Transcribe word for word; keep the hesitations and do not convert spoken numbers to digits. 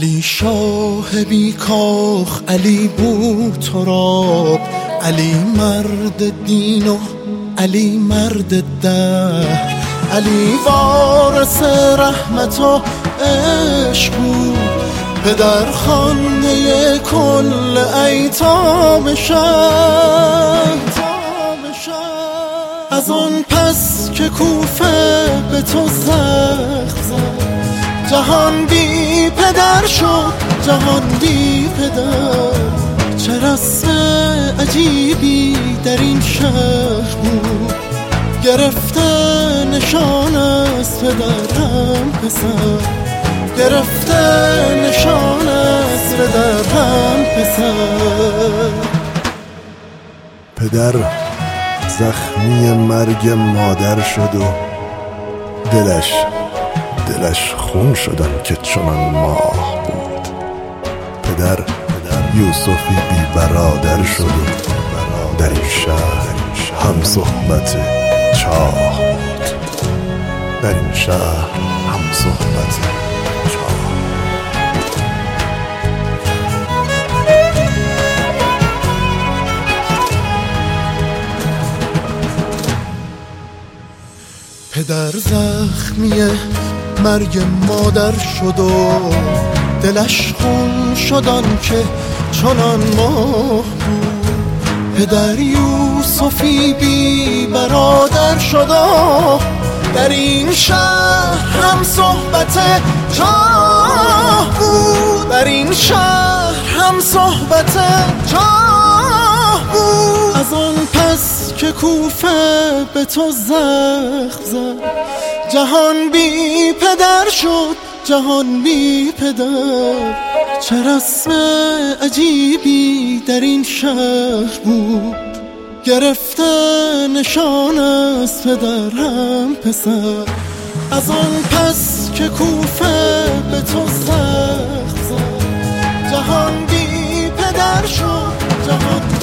علی شاه بی کاخ، علی بو تراب، علی مرد دین و علی مرد دهر، علی وارث رحمت و عشق بود، پدر خانه کل ایتام شهر. از آن پس که کوفه به تو زخم زد، جهان بی پدر شد، جهان بی پدر. چه رسم عجیبی در این شهر بود، گرفته نشان از پدر هم پسر، گرفته نشان از پدر هم پسر. پدر زخمی مرگ مادر شد و دلش دلش خون شدن که چنان ماه بود. پدر پدر یوسفی بی برادر شد و در این شهر هم صحبت چاه بود. در این شهر هم صحبت چاه. پدر زخمی مرگ مادر شد و دلش خون شدن که چنان ماه بود. پدر یوسفی بی برادر شد و در این شهر هم صحبت چاه بود. در این شهر هم صحبت چاه بود. از آن پس که کوفه به تو زخم زد، جهان بی پدر شد، جهان بی پدر. چه رسم عجیبی در این شهر بود، گرفته نشان از پدر هم پسر. از آن پس که کوفه به تو زخم زد، جهان بی پدر شد، جهان